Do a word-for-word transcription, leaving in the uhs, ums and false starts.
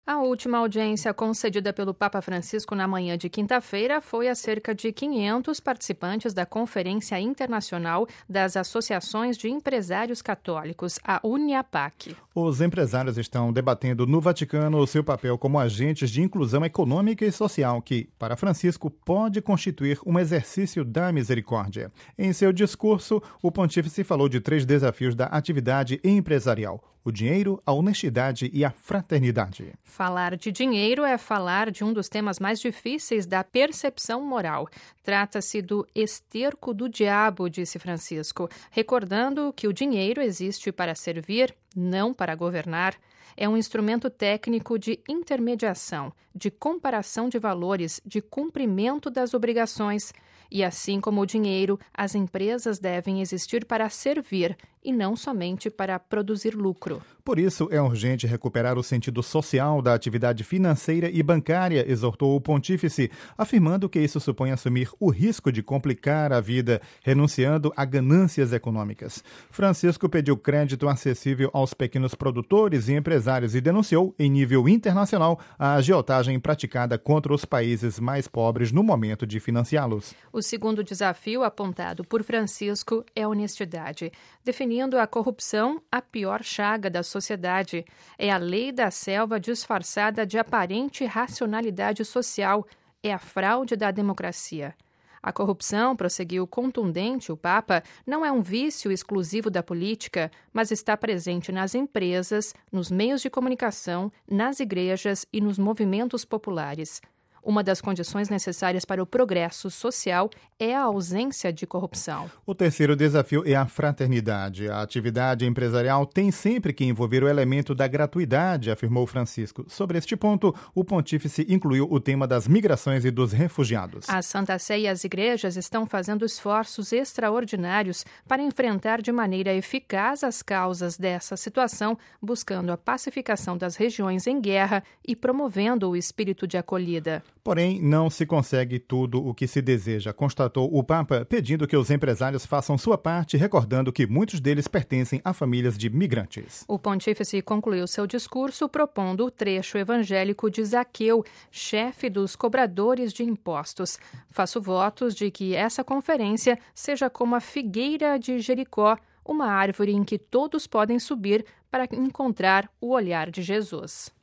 A última audiência concedida pelo Papa Francisco na manhã de quinta-feira foi a cerca de quinhentos participantes da Conferência Internacional das Associações de Empresários Católicos, a UNIAPAC. Os empresários estão debatendo no Vaticano o seu papel como agentes de inclusão econômica e social, que, para Francisco, pode constituir um exercício da misericórdia. Em seu discurso, o pontífice falou de três desafios da atividade empresarial: o dinheiro, a honestidade e a fraternidade. Falar de dinheiro é falar de um dos temas mais difíceis da percepção moral. Trata-se do esterco do diabo, disse Francisco, recordando que o dinheiro existe para servir, não para governar. É um instrumento técnico de intermediação, de comparação de valores, de cumprimento das obrigações. E assim como o dinheiro, as empresas devem existir para servir e não somente para produzir lucro. Por isso, é urgente recuperar o sentido social da atividade financeira e bancária, exortou o pontífice, afirmando que isso supõe assumir o risco de complicar a vida, renunciando a ganâncias econômicas. Francisco pediu crédito acessível aos pequenos produtores e empresários e denunciou, em nível internacional, a agiotagem praticada contra os países mais pobres no momento de financiá-los. O segundo desafio apontado por Francisco é a honestidade, definindo a corrupção a pior chaga da sociedade. É a lei da selva disfarçada de aparente racionalidade social. É a fraude da democracia. A corrupção, prosseguiu contundente o Papa, não é um vício exclusivo da política, mas está presente nas empresas, nos meios de comunicação, nas igrejas e nos movimentos populares. Uma das condições necessárias para o progresso social é a ausência de corrupção. O terceiro desafio é a fraternidade. A atividade empresarial tem sempre que envolver o elemento da gratuidade, afirmou Francisco. Sobre este ponto, o pontífice incluiu o tema das migrações e dos refugiados. A Santa Sé e as igrejas estão fazendo esforços extraordinários para enfrentar de maneira eficaz as causas dessa situação, buscando a pacificação das regiões em guerra e promovendo o espírito de acolhida. Porém, não se consegue tudo o que se deseja, constatou o Papa, pedindo que os empresários façam sua parte, recordando que muitos deles pertencem a famílias de migrantes. O pontífice concluiu seu discurso propondo o trecho evangélico de Zaqueu, chefe dos cobradores de impostos. Faço votos de que essa conferência seja como a figueira de Jericó, uma árvore em que todos podem subir para encontrar o olhar de Jesus.